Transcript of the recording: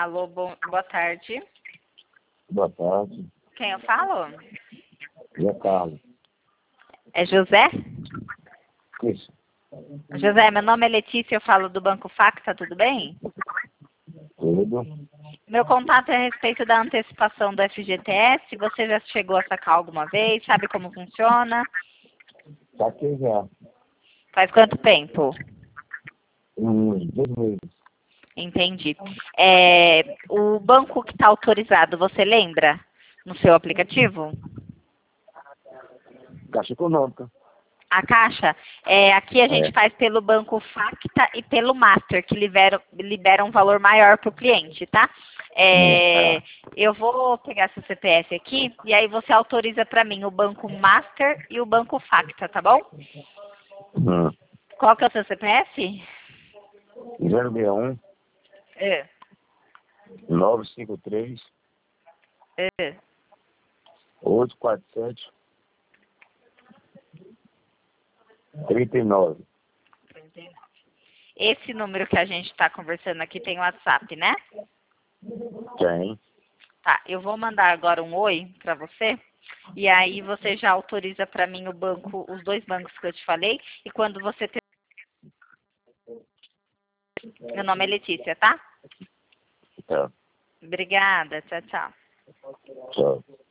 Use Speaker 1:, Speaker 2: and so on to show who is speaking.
Speaker 1: Alô, boa tarde.
Speaker 2: Boa tarde.
Speaker 1: Quem eu falo?
Speaker 2: E é Carlos.
Speaker 1: É José?
Speaker 2: Isso.
Speaker 1: José, meu nome é Letícia, eu falo do Banco Facta, tudo bem?
Speaker 2: Tudo.
Speaker 1: Meu contato é a respeito da antecipação do FGTS. Você já chegou a sacar alguma vez? Sabe como funciona?
Speaker 2: Tá aqui já.
Speaker 1: Faz quanto tempo?
Speaker 2: Uns 2 meses.
Speaker 1: Entendi. O banco que está autorizado, você lembra? No seu aplicativo?
Speaker 2: Caixa Econômica.
Speaker 1: A Caixa, aqui a gente
Speaker 2: É.
Speaker 1: faz pelo Banco Facta e pelo Master, que liberam um valor maior para o cliente, tá?
Speaker 2: Tá.
Speaker 1: Eu vou pegar seu CPF aqui e aí você autoriza para mim o Banco Master e o Banco Facta, tá bom? Qual que é o seu CPF?
Speaker 2: 061
Speaker 1: É,
Speaker 2: 953
Speaker 1: é.
Speaker 2: 847 39.
Speaker 1: Esse número que a gente está conversando aqui tem WhatsApp, né?
Speaker 2: Tem.
Speaker 1: Tá, eu vou mandar agora um oi para você. E aí você já autoriza para mim o banco, os 2 bancos que eu te falei. E quando você ter... Meu nome é Letícia, tá?
Speaker 2: Tá.
Speaker 1: Obrigada, tchau, tchau.
Speaker 2: Tchau.